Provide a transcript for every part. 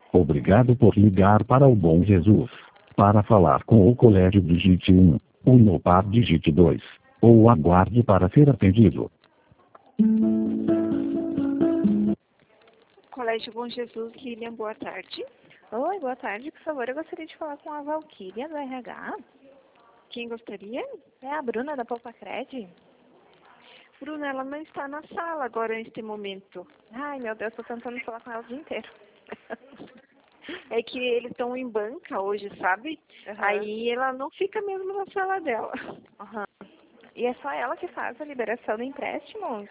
Obrigado por ligar para o Bom Jesus. Para falar com o colégio digite 1, o Unopar digite 2, ou aguarde para ser atendido. Colégio Bom Jesus, Lilian, boa tarde. Oi, boa tarde. Por favor, eu gostaria de falar com a Valquíria do RH. Quem gostaria? É a Bruna da Poupa Cred. Bruna, ela não está na sala agora neste momento. Ai, meu Deus, tô tentando falar com ela o dia inteiro. É que eles estão em banca hoje, sabe? Uhum. Aí ela não fica mesmo na sala dela. Uhum. E é só ela que faz a liberação do empréstimo?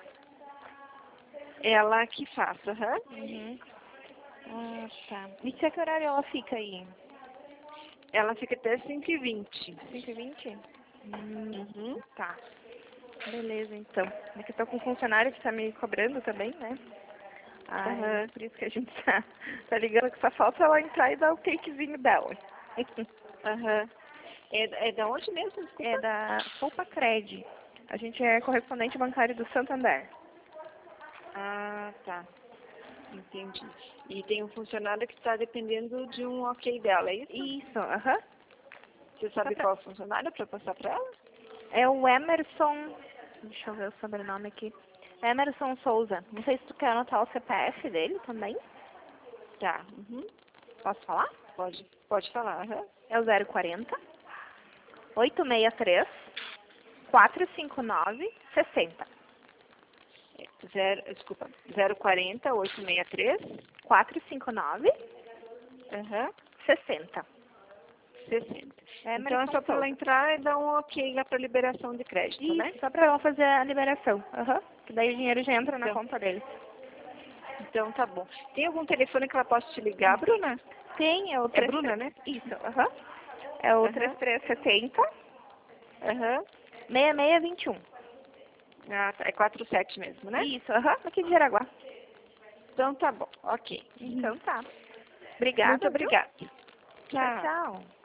Ela que faz, aham. Uhum. Ah, tá. E que horário ela fica aí? Ela fica até 5h20. 5h20? Uhum. Tá. Beleza, então. É que eu tô com um funcionário que tá me cobrando também, né? Ai, por isso que a gente tá ligando, que só falta ela entrar e dar o takezinho dela. Aham. É da onde mesmo? Desculpa. É da Poupa Cred. A gente é correspondente bancário do Santander. Ah, tá. Entendi. E tem um funcionário que está dependendo de um ok dela, é isso? Isso, aham. Você sabe qual é o funcionário para passar para ela? É o Emerson. Deixa eu ver o sobrenome aqui. Emerson Souza. Não sei se tu quer anotar o CPF dele também. Tá. Uhum. Posso falar? Pode falar. Uhum. É o 040 863 459 60. Desculpa. 040 863 459 uhum. 60. 60. É Então é só para ela entrar e dar um ok lá para liberação de crédito, isso, né? só para ela fazer a liberação. Aham. Que daí o dinheiro já entra na conta dele. Então tá bom. Tem algum telefone que ela possa te ligar, Bruna? Tem, é o É Bruna, né? Isso, aham. É o 3370 Aham. 6621. Ah, tá. É 47 mesmo, né? Isso, aham. Aqui de Jaraguá. Então tá bom. Ok. Então tá. Obrigada. Muito obrigada. Tchau, tchau.